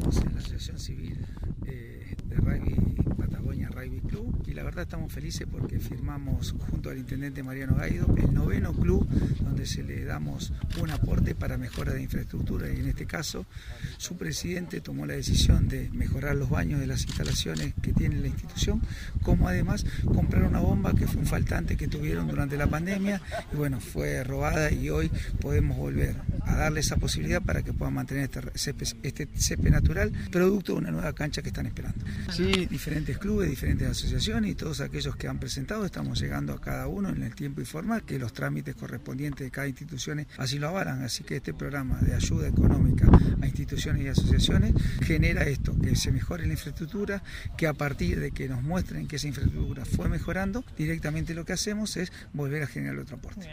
Estamos en la Asociación Civil de Rugby Patagonia Rugby Club y la verdad estamos felices porque firmamos junto al intendente Mariano Gaido el 9º club donde se le damos un aporte para mejora de infraestructura y en este caso su presidente tomó la decisión de mejorar los baños de las instalaciones que tiene la institución, como además comprar una bomba que fue un faltante que tuvieron durante la pandemia y bueno, fue robada y hoy podemos volver a darle esa posibilidad para que puedan mantener este césped natural, producto de una nueva cancha que están esperando. Sí, diferentes clubes, diferentes asociaciones y todos aquellos que han presentado, estamos llegando a cada uno en el tiempo y forma que los trámites correspondientes de cada institución así lo avalan, así que este programa de ayuda económica a instituciones y asociaciones genera esto, que se mejore la infraestructura, que a partir de que nos muestren que esa infraestructura fue mejorando, directamente lo que hacemos es volver a generar otro aporte.